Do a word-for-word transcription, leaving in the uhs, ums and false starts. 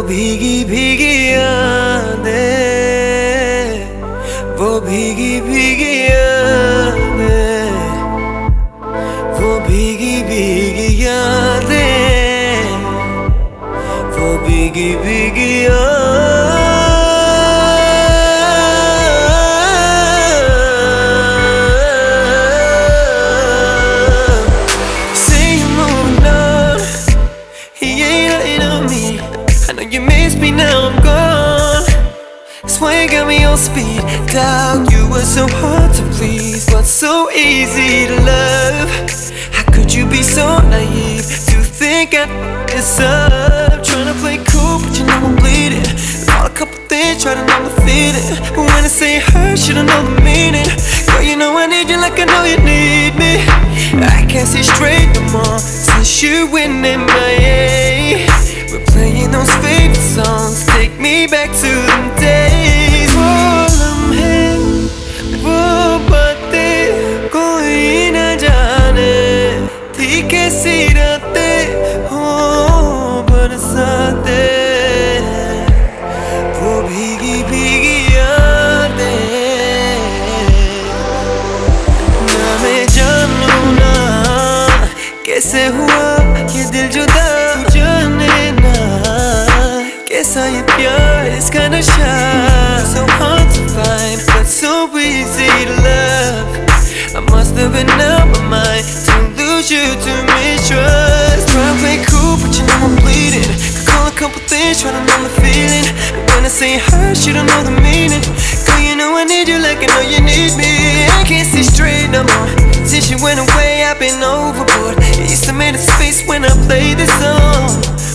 भीगी भीगी यादें, वो भीगी भीगी यादें, वो भीगी भीगी यादें, वो भीगी भीगी यादें। You miss me, now I'm gone. That's why you got me on speed dial. You were so hard to please, but so easy to love. How could you be so naive to think I'd this up? Trying to play cool, but you know I'm bleeding. Bought a couple things, try to numb the feeling, but when I say hurt, you don't know the meaning. Girl, you know I need you like I know you need me. I can't see straight no more since you went in my A. We're playing those favorite songs, take me back to them days. वो लम्हे, वो बातें कोई न जाने थी कैसी रातें हो बरसाते। वो भीगी भीगी यादें, ना मैं जानूं ना कैसे हुआ ये दिल जुदा, तू जाने कैसा ये प्यार, it's kinda shy. So hard to find, but so easy to love. I must have been out my mind to lose you, to mistrust. Try to play cool, but you know I'm bleeding. Could call a couple things, try to numb the feeling, but when I say hurt, you don't know the meaning. Girl, you know I need you like I know you need me. I can't see straight no more since you went away. I've been overboard. You used to make a space when I play this song.